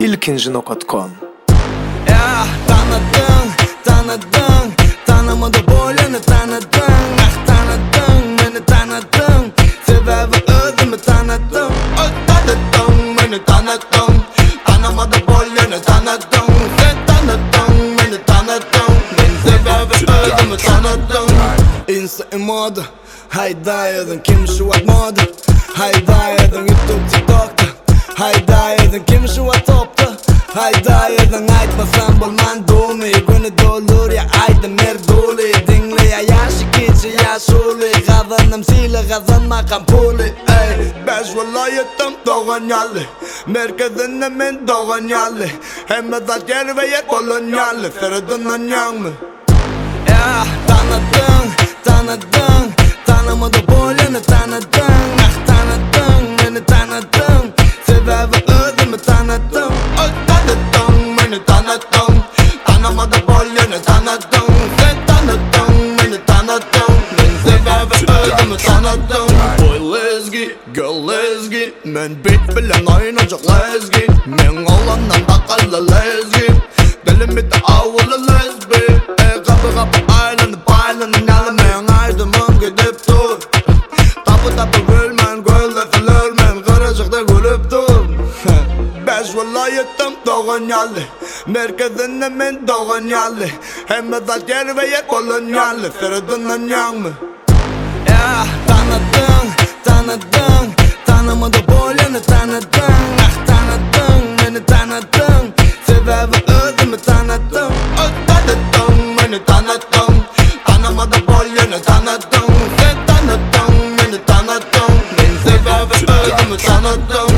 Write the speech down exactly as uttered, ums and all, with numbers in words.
ilkinci nokta com. Ya tanıdın, tanıdın, tanımadı boyunu tanıdın. Ah tanıdın, beni tanıdın, sebebi özümü tanıdın. Oh tanıdın, beni tanıdın, tanımadı boyunu tanıdın. Sen tanıdın, beni tanıdın, ben sebebi özümü tanıdın. Insta moda, hayda yazın kim şu at moda. Hayda yazın YouTube TikTok'ta. Hayda yazın kim şu at topta. Hayda yazın aytmasam bulman doğmi. Günü dolur ya ayda merduli. Dinle ya yaşı geçi ya şuli. Kazanım sile kazanmakam puli. Ey beş vilayetim doğanyalı. Merkezinde men doğanyalı. Hem de yer ve yer bolonyalı. Feridun'un yanmı. Ya tanıdın, tanıdın, tanımadı boyunu tanıdın. Ah tanıdın, beni tanıdın, sebebi özümü tanıdın. Oh tanıdın, beni tanıdın, tanımadı boyunu tanıdın. Sen tanıdın, beni tanıdın, ben sebebi özümü tanıdın. Boy lezgi, girl lezgi, men beat bilen oynayacak lezgi. Men olandan takılı lezgi, dilim bitti avulu lezbi. Kapı kapı aylanı paylanı nalmen aydımım gidip dur. Tapı tapı gülmen gölde filirmen kırıcıkta gülüp dur. Beş vilayetim doğanyalı, merkezinde men doğanyalı. Hem de yer ve yer bolonyalı, Feridun'un yanmı. Ya tanıdın, tanıdın, tanımadı boyunu tanıdın. Ah tanıdın, beni tanıdın, sebebi özümü tanıdın. Oh tanıdın, beni tanıdın, tanımadı boyunu tanıdın. Sen tanıdın, beni tanıdın, ben sebebi özümü tanıdın.